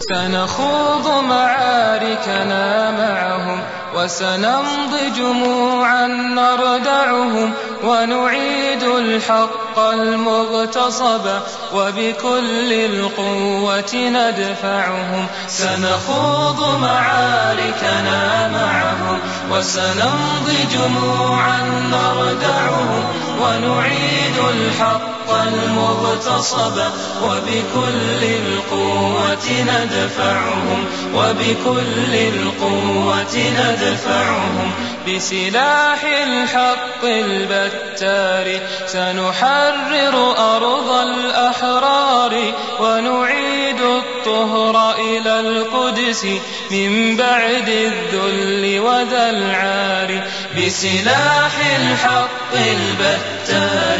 سنخوض معاركنا معهم وسنمضي جموعا نردعهم ونعيد الحق المغتصب وبكل القوة ندفعهم. سنخوض معاركنا معهم وسنمضي جموعا نردعهم ونعيد الحق المغتصب وبكل القوة ندفعهم وبكل القوة ندفعهم. بسلاح الحق البتار سنحرر أرض الأحرار ونعيد الطهر إلى القدس من بعد الذل وذا العار. بسلاح الحق البتار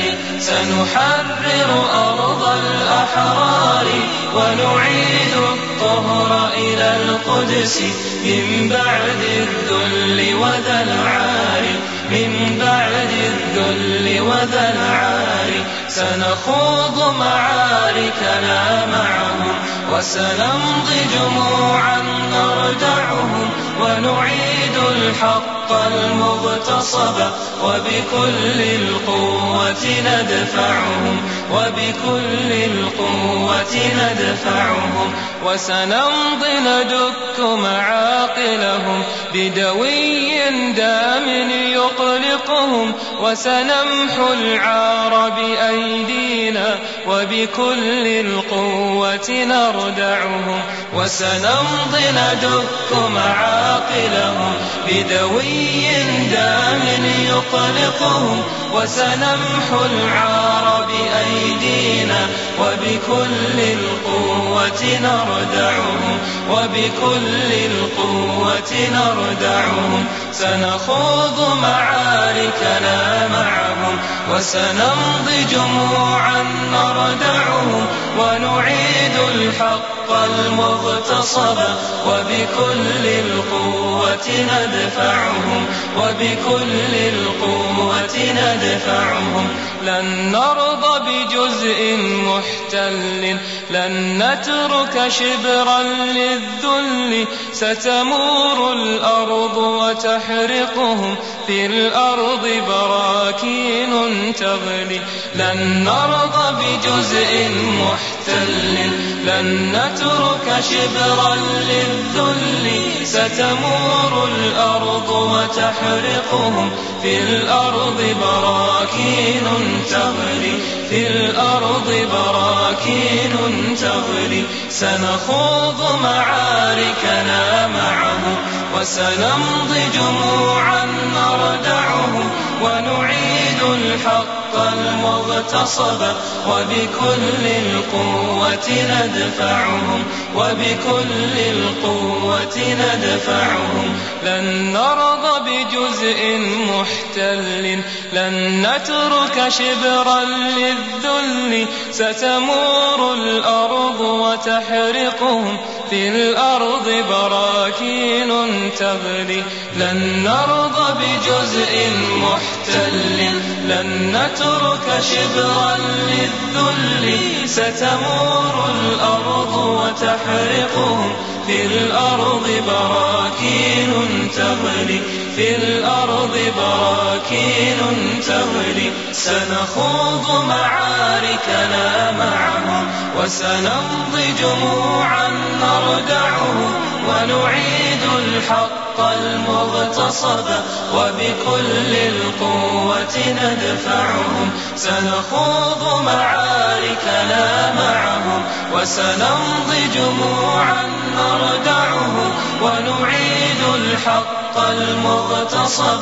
سنحرر أرض الأحرار ونعيد الطهر إلى القدس من بعد الذل وذا العار من بعد الذل وذا العار. سنخوض معاركنا معهم وسنمضي جموعا نردعهم ونعيد الحق المغتصب وبكل القوة ندفعهم وبكل القوة ندفعهم. وسنمضي ندك معاقلهم بدوي دام يقلقهم وسنمحو العار بأيدينا وبكل القوة نردعهم. وسنمضي ندك معاقلهم بدوي دام يقلقهم وسنمحو العار بأيدينا وبكل القوة نردعهم وبكل القوة نردعهم. سنخوض معاركنا معهم وسنمضي جموعا نردعهم ونعيد الحق المغتصب وبكل القوة ندفعهم وبكل القوة ندفعهم. لن نرضى بجزء محتل لن نترك شبرا للذل ستمور الأرض وتحرقهم في الأرض براكين تغلي. لن نرضى بجزء محتل لن نترك شبرا للذل ستمور الأرض وتحرقهم في الأرض براكين تغلي في الأرض براكين تغلي. سنخوض معاركنا معهم وسنمضي جموعا نردعهم ونعيد الحق المغتصب وبكل القوة ندفعهم وبكل القوة ندفعهم. لن نرضى بجزء محتل لن نترك شبرا للذل ستمور الأرض وتحرقهم في الأرض براكين تغلي. لن نرضى بجزء محتل لن نترك شبرا للذل ستمور الأرض وتحرقهم في الأرض براكين تغلي في الأرض براكين تغلي. سنخوض معاركنا معهم وسنمضي جموعا نردعهم ونعيد الحق المغتصب وبكل القوة ندفعهم. سنخوض معاركنا معهم وسنمضي جموعا نردعهم ونعيد الحق المغتصب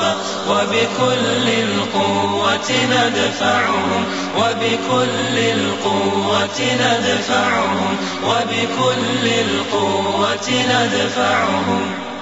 وبكل القوة ندفعهم وبكل القوة ندفعهم وبكل القوة ندفعهم.